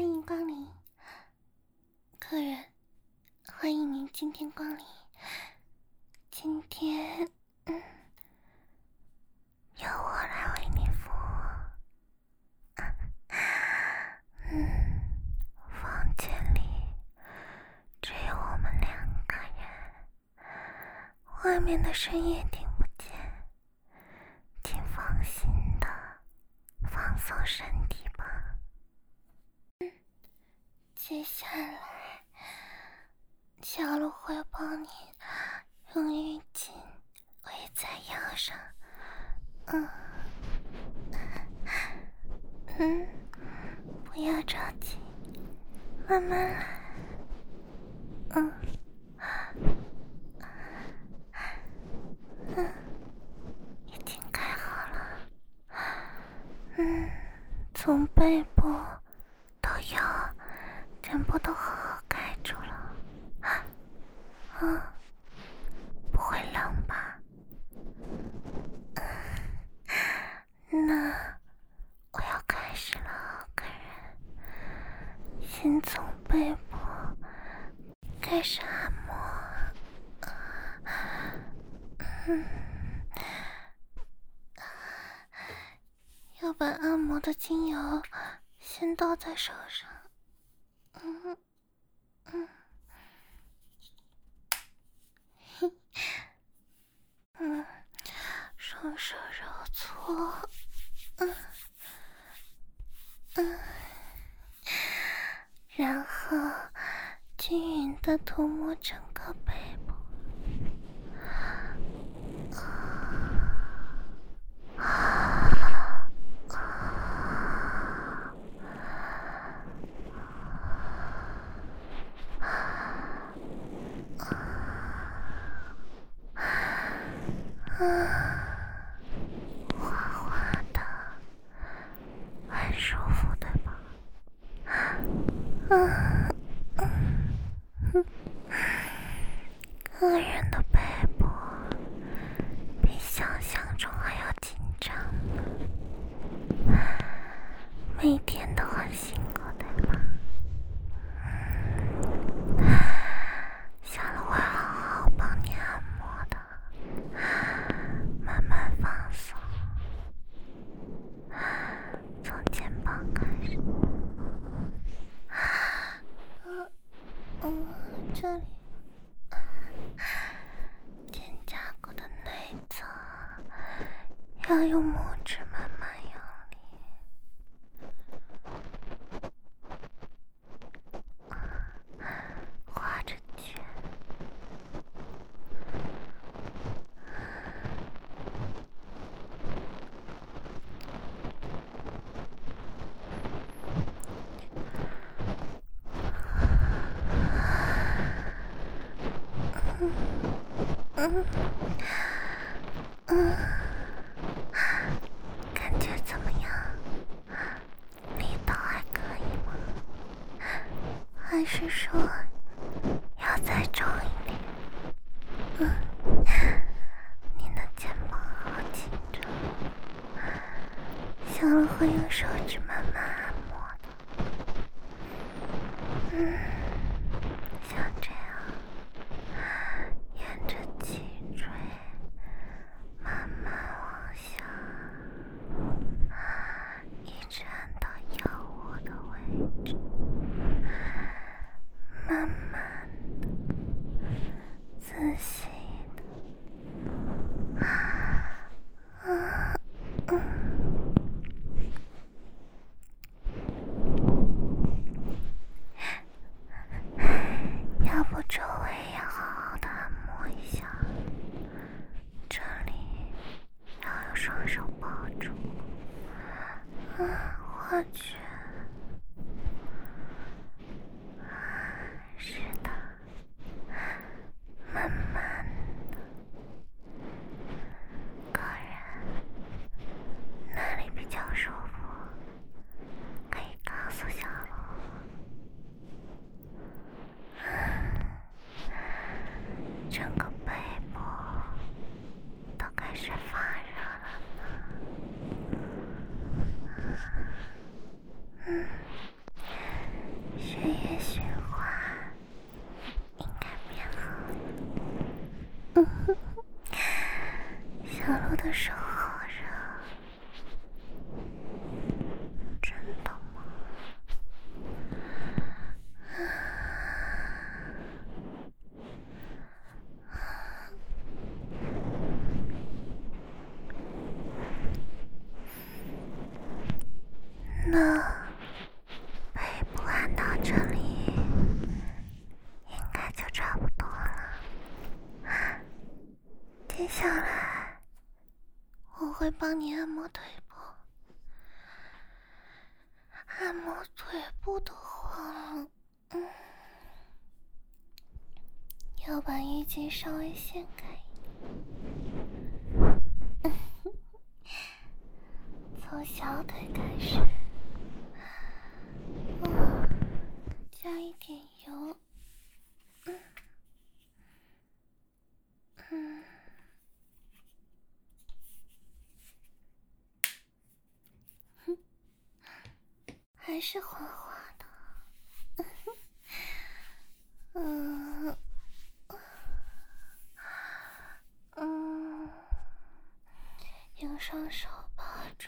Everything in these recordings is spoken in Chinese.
欢迎光临，客人，欢迎您今天光临。今天，由我来为你服务。房间里只有我们2个人，外面的声音也听不见，请放心的放松身体吧。接下来，小鹿会帮你用浴巾围在腰上。不要着急，慢慢来。已经盖好了。从背部到腰，全部都好好盖住了。不会冷吧？那我要开始了，客人。先从背部开始按摩。要把按摩的精油先倒在手上。双手揉搓。然后均匀地涂抹整个背部。滑滑的，很舒服，对吧？个人的背部比想象中还要紧张呢，每天都很辛苦，对吧？小鹿会好好帮你按摩的，慢慢放松，从肩膀开始。这里肩胛骨的内侧要用拇指慢慢用力，画着圈。感觉怎么样？力道还可以吗？还是说要再重一点？你的肩膀好紧张，小鹿会用手指慢慢按摩的。像这样，沿着脊椎慢慢往下，一直按到腰窝的位置，慢慢的，仔细的。 会帮你按摩腿部。按摩腿部的话，要把衣襟稍微掀开一点，从小腿开始，加一点油，还是滑滑的，用双手抱住，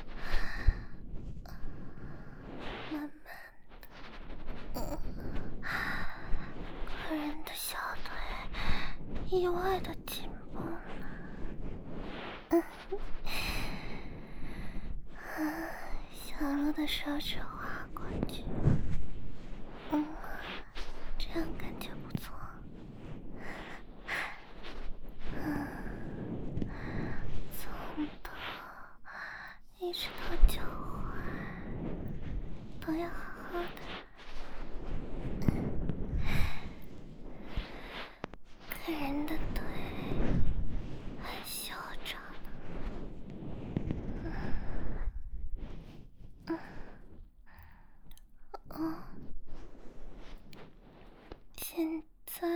慢慢的，个人的小腿意外的紧绷了。小鹿的手指划过去，这样感觉不错。从头一直到脚踝都要好好的。个人的腿很修长的。现在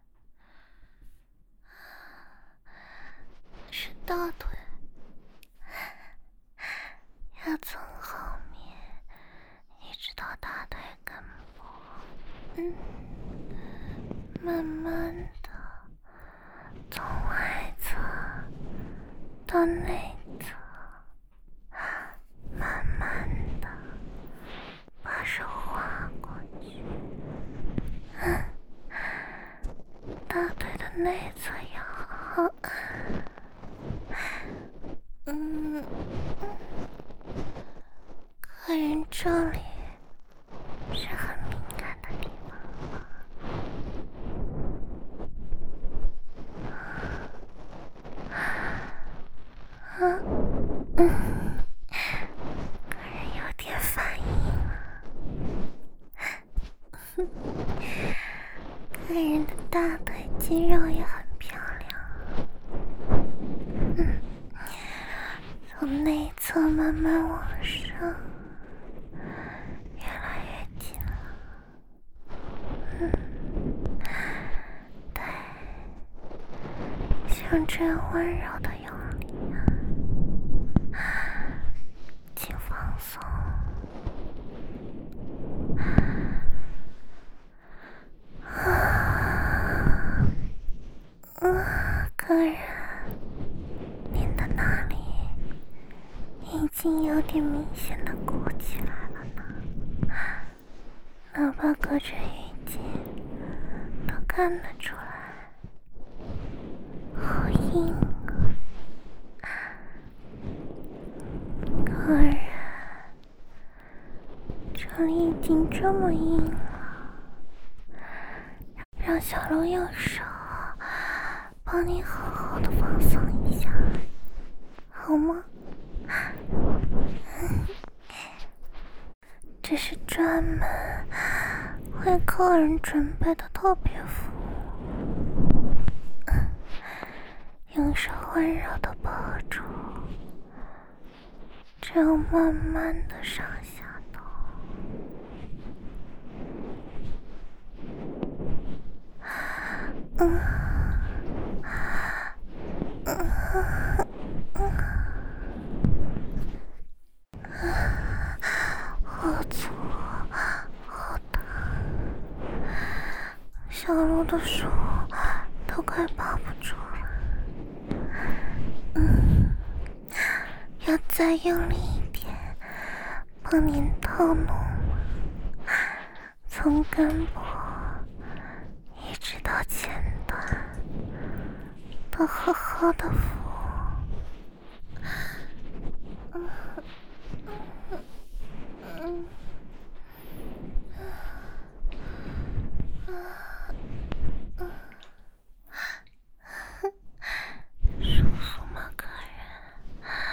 是大腿，要从后面一直到大腿根部，慢慢的从外侧到内侧，慢慢的把手划过去。大腿的内侧要好好按。个人这里是很敏感的地方吧？个人有点反应了。个人的大腿肌肉也很漂亮，从内侧慢慢往上，越来越近了。对，像这样温柔的用力请放松。个人，您的那里已经有点明显的鼓起来了呢，哪怕隔着浴巾都看得出来，好硬啊！个人，这里已经这么硬了，让小鹿用手帮你好好的放松一下，好吗？这是专门为客人准备的特别服务，用手温柔的抱住，这样慢慢的上下动。好粗，好疼，小鹿的手都快抱不住了。要再用力一点，帮您套弄，从根部一直到前端，都好好的扶。舒服吗，客人？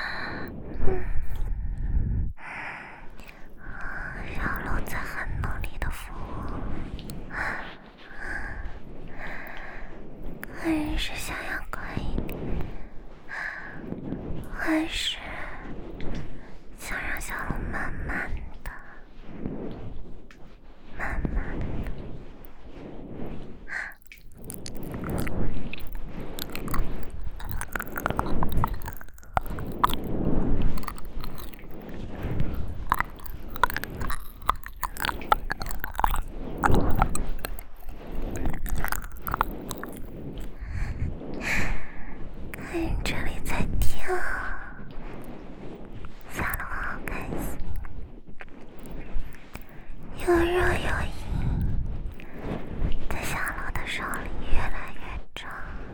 又热又硬，在小鹿的手里越来越重。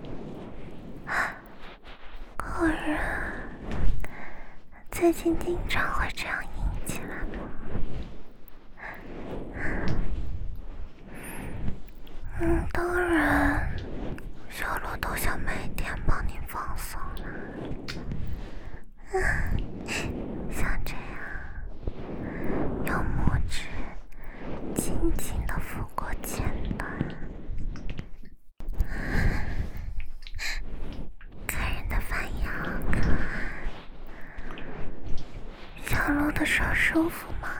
果然，最近经常会这样硬起来吗？当然，小鹿都想每天帮你放松了。像这样，用拇指轻轻地抚过前端。客人的反应好可爱。小鹿的手舒服吗？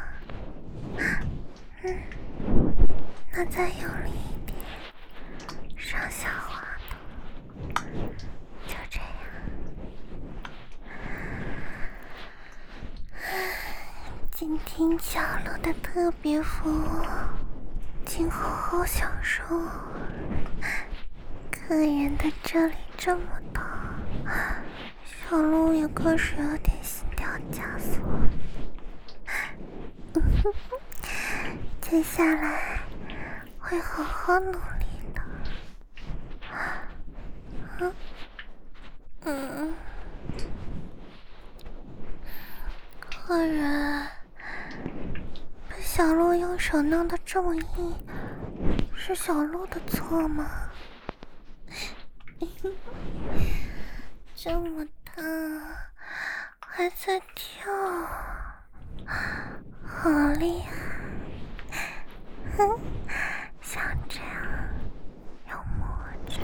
那再用力一点，上下滑动，就这样。今天小鹿的特别服务，请好好享受。客人的这里这么痛，小鹿也开始有点心跳加速。接下来会好好努力的。客人被小鹿用手弄得这么硬，是小鹿的错吗？这么大，还在跳，好厉害！像这样用拇指，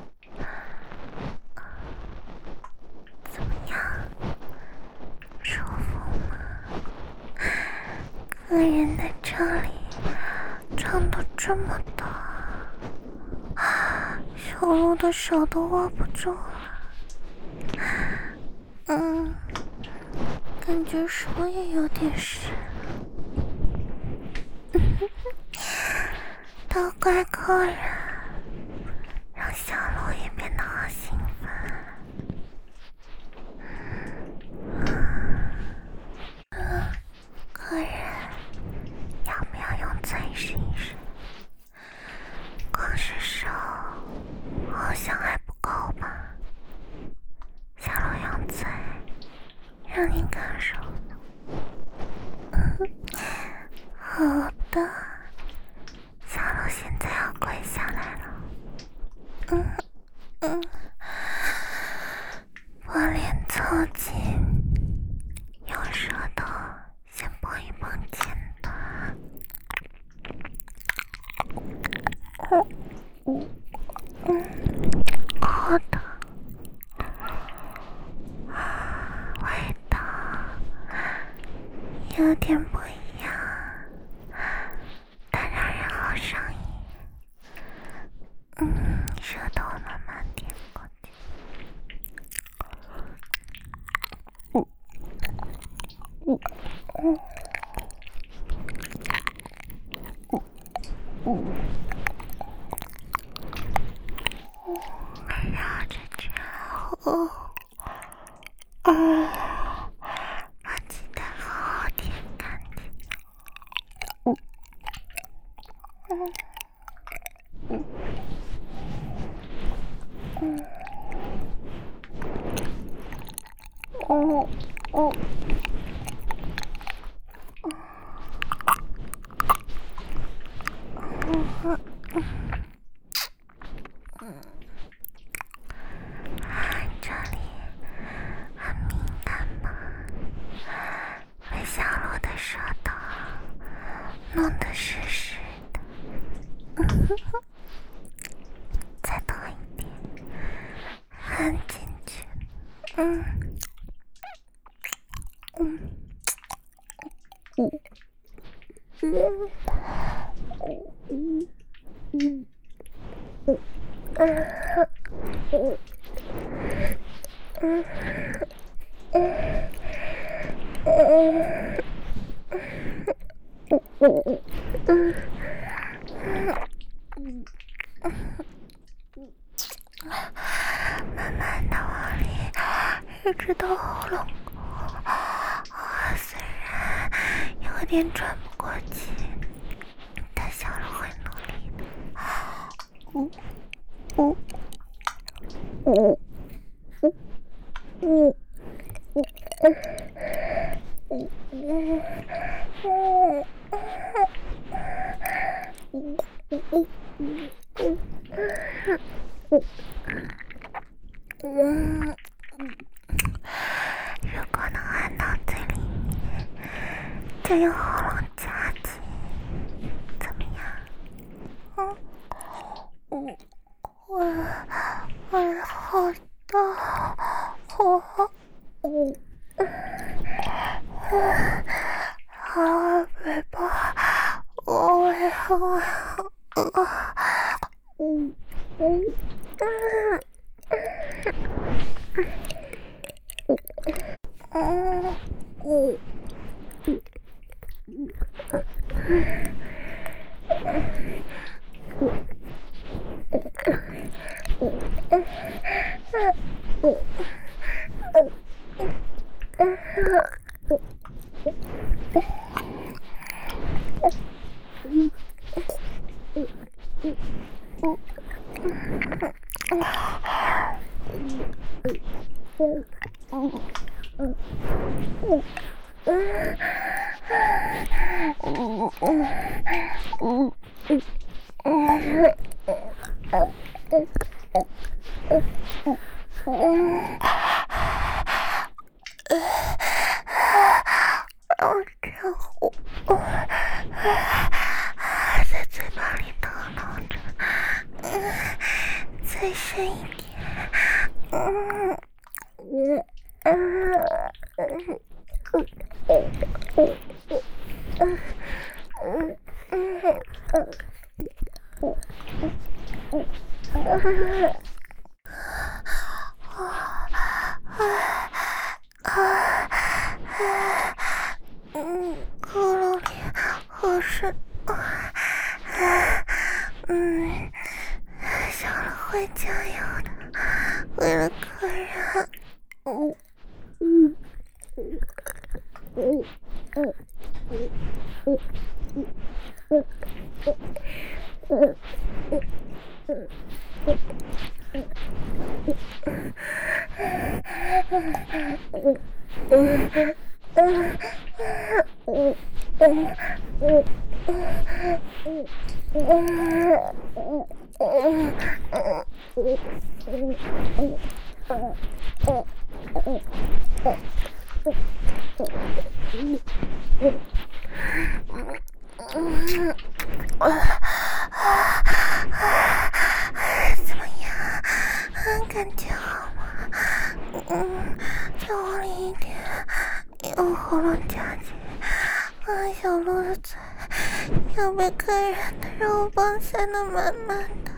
怎么样？舒服吗？客人的这里长得这么大，小鹿的手都握不住了。感觉手也有点湿。都怪客人，让小鹿也变得好兴奋。客人，要不要用嘴试一试？光是手好像还不够吧？小鹿用嘴让你感受。好的，小鹿现在要跪下来了。把脸凑近，用舌头先碰一碰前端。好的，味道有点不一样，但让人好上瘾。舌头慢慢点过去。绕着之后，把鸡蛋好好舔干净。这里很敏感吗？被小鹿的舌头弄得湿湿的。再多一点，含进去。慢慢的往里，一直到喉咙口。虽然有点喘不过气， 如果能按到最里面，就用喉咙夹紧，怎么样？我好大，好尾巴，我也好。在嘴巴里叨叨着，再深一点，喉咙里好湿，小鹿会加油的，为了客人。怎么样？感觉好吗？再往里一点，用喉咙夹紧。小鹿的嘴要被客人的肉棒塞得满满的。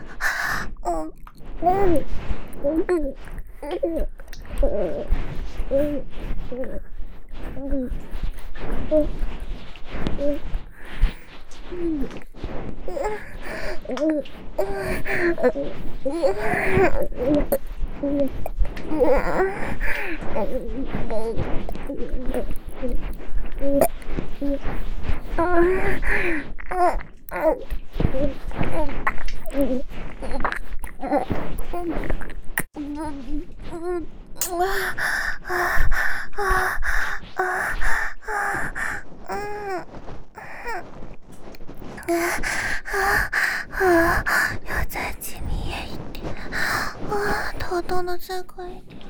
要再紧密一点，头动的再快一点。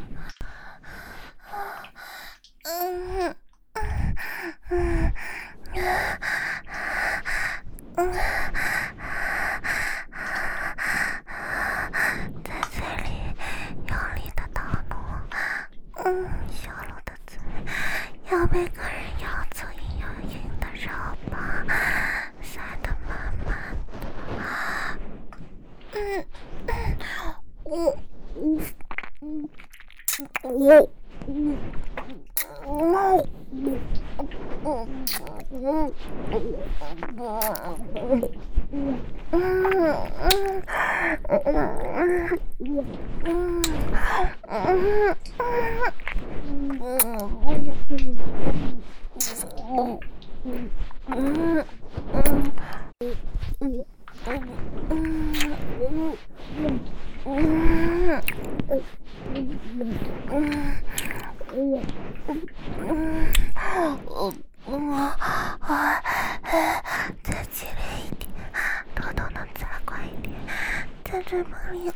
在嘴里用力的捣弄，小鹿的嘴要被客人咬粗硬又硬的肉棒塞得满满的。 嘴巴里，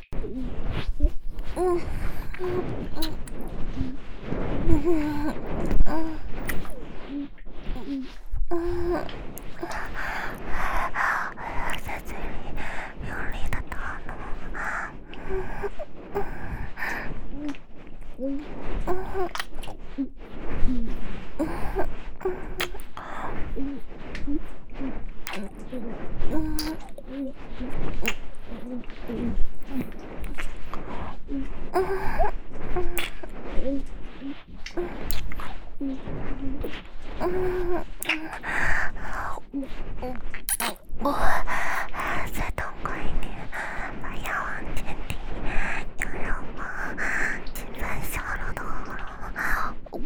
在嘴里用力的打弄。再痛快一点，把牙往前顶，要让我侵犯小鹿的喉咙。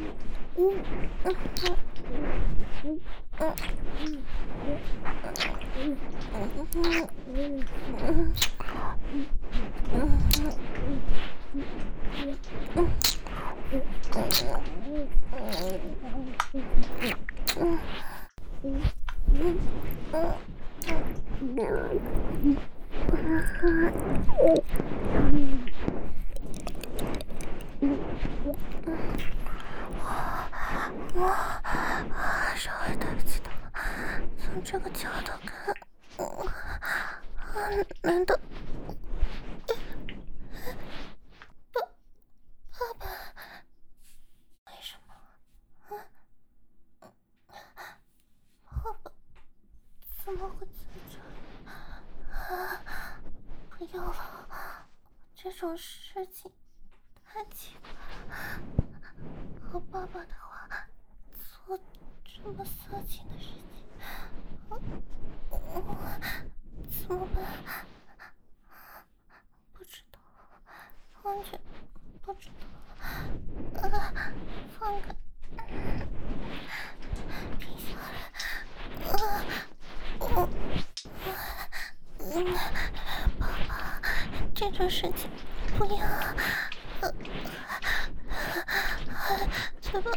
稍微对不起他了，从这个角度看，难道爸爸为什么？爸爸怎么会在这里？不要了，这种事情太奇怪了。和爸爸的话做这么色情的事情，怎么办？不知道，完全不知道。放开，停下来。爸爸，这种事情不要。嘴巴，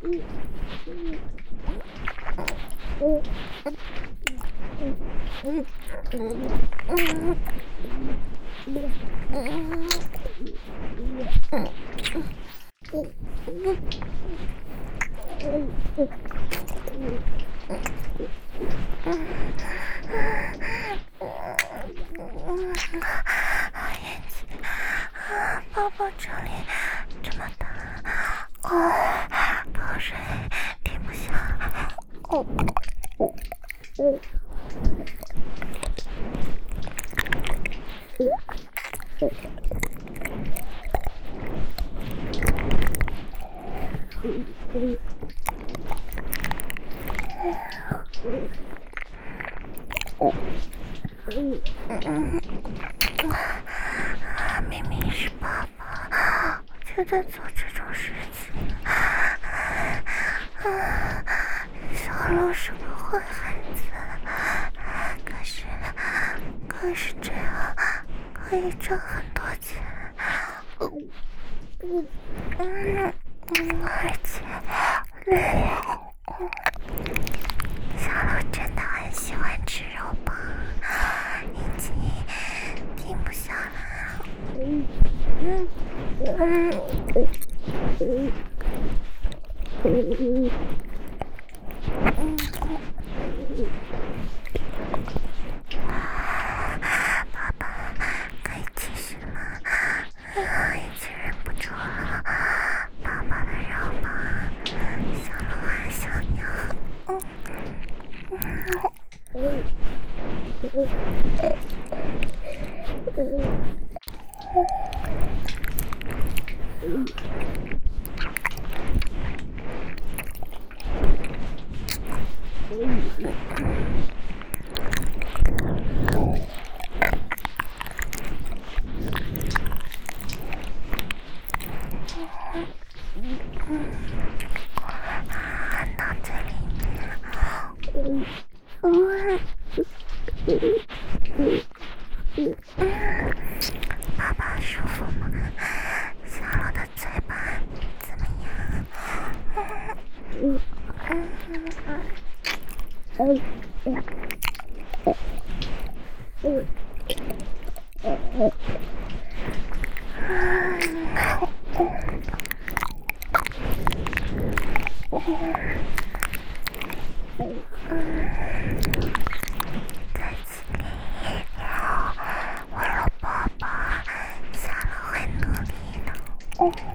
眼睛，宝宝这里这么大，口水停不下。明明是爸爸就在做这种事情。小鹿是个坏孩子，可是这样可以赚很多钱。而且小鹿真的很喜欢吃肉棒，已经停不下来了。爸爸可以继续了，已经忍不住了。爸爸的肉棒，小鹿还想要。脑子里面，爸爸舒服吗？小鹿的嘴巴怎么样？ 再亲密一点，我的宝宝下了会努力的。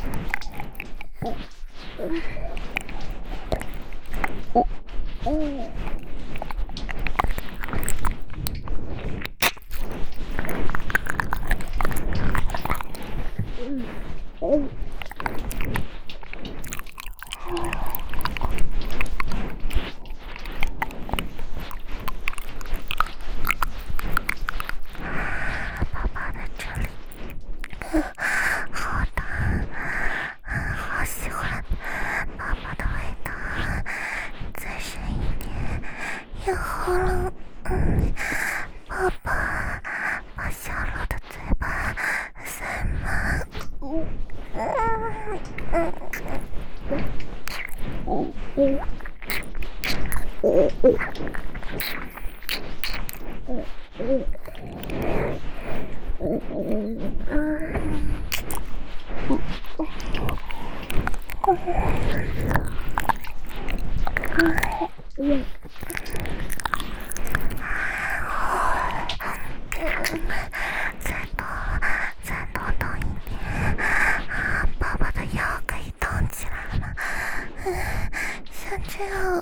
爸爸的这里好大，好喜欢爸爸的味道，再深一点也好了。爸爸把小鹿的嘴巴塞满。再多动一点，爸爸的腰可以动起来了。像这样，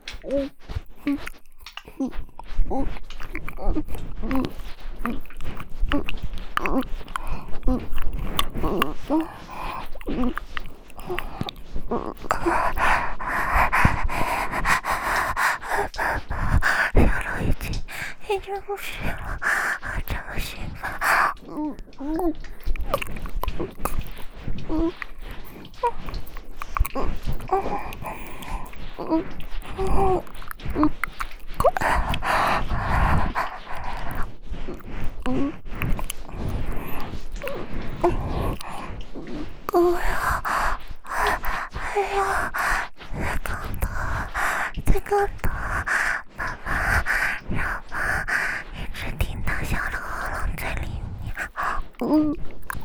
小鹿已经入睡了，这么兴奋。再更多，爸爸，让爸一直听到小鹿喉咙在里面。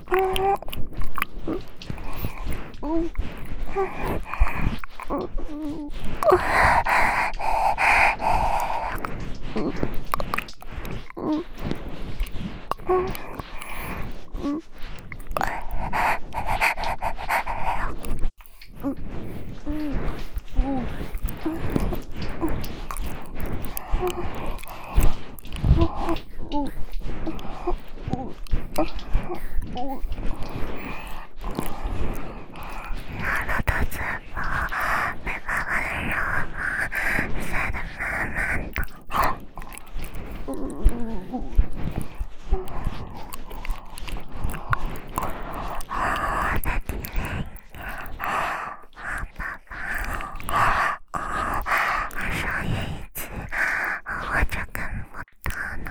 小鹿的嘴巴被爸爸的肉棒塞得满满的。再低点一点，爸爸，少爷一起，我这跟不到呢。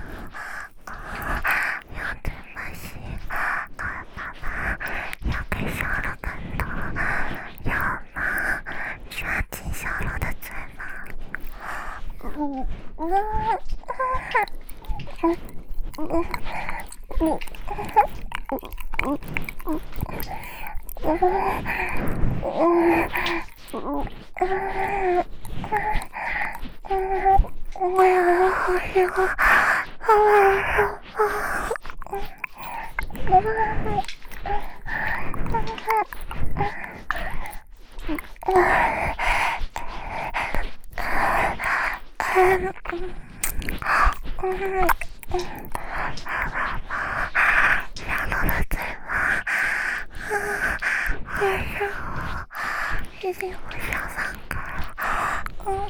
用嘴巴吸，爸爸要给小鹿更多，要吗？抓紧小鹿的嘴巴里。我要好喜欢爸爸的手小鹿的嘴巴，但是我已经不想放开了。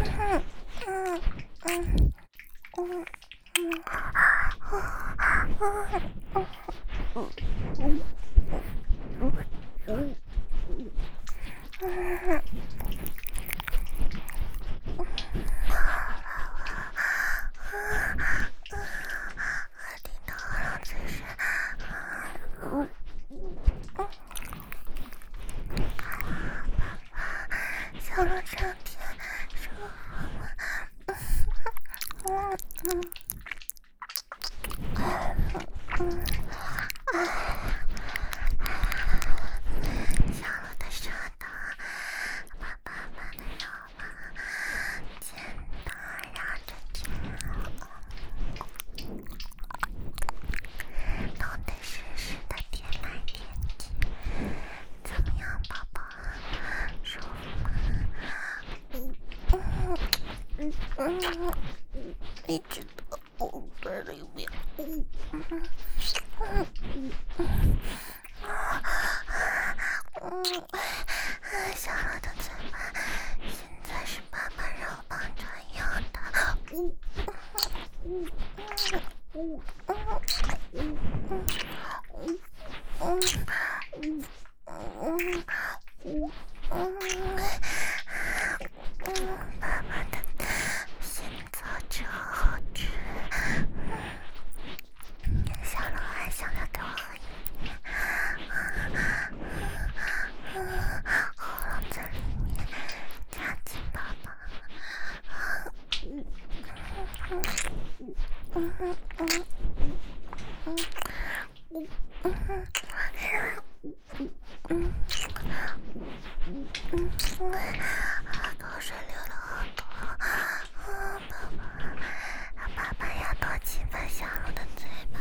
小鹿这样甜舒服吗？ 小鹿的舌头把爸爸的肉棒剪得绕着圈，痛得湿湿的舔来舔去，怎么样，宝宝？舒服吗？一直到我嘴里面。小鹿的嘴巴现在是爸爸肉棒专用的。爸爸的先做之后吃，小鹿还想要给我喝一点，喉咙在里面夹紧爸爸。口水流了好多，爸爸要多亲吻小鹿的嘴巴。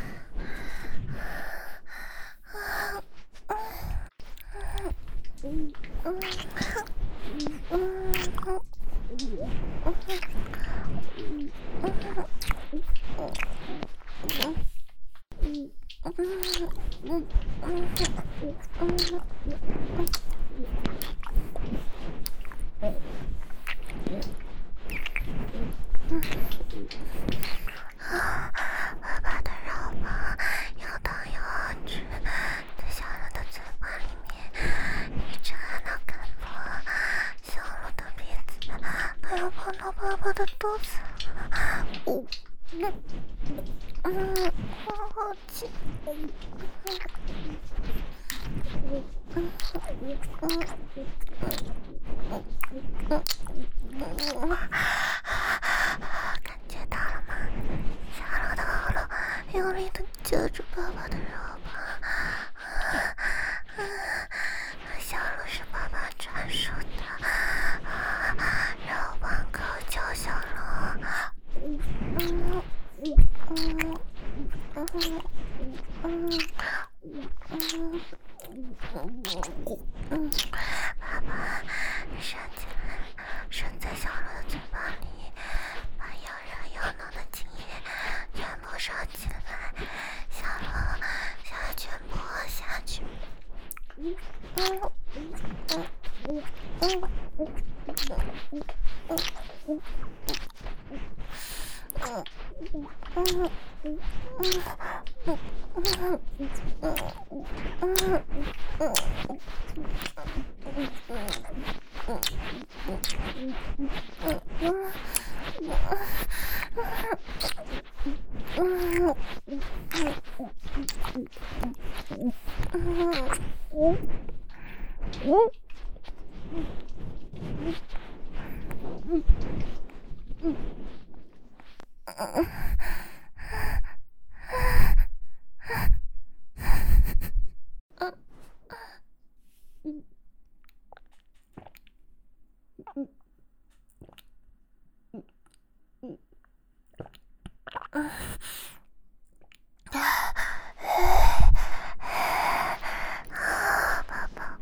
爸爸的肉棒又烫又好吃，在小鹿的嘴巴里面一直按到根部，小鹿的鼻子都要碰到爸爸的肚子。好紧。感觉到了吗？小鹿的喉咙用力的揪住爸爸的肉棒。小鹿是爸爸专属的肉棒狗叫小鹿。爸爸伸起来，伸在小鹿的嘴巴里，把又热又浓的精液全部收起来，小鹿想要全部喝下去。爸爸，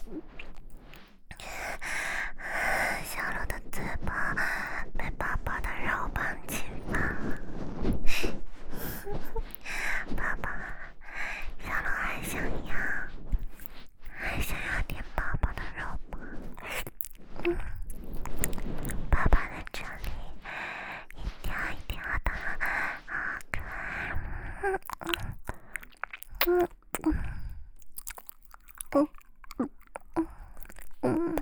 小鹿的嘴巴被爸爸的肉棒侵犯了。爸爸，小鹿还想要点爸爸的肉棒。爸爸在这里一条一条的，好可爱。嗯。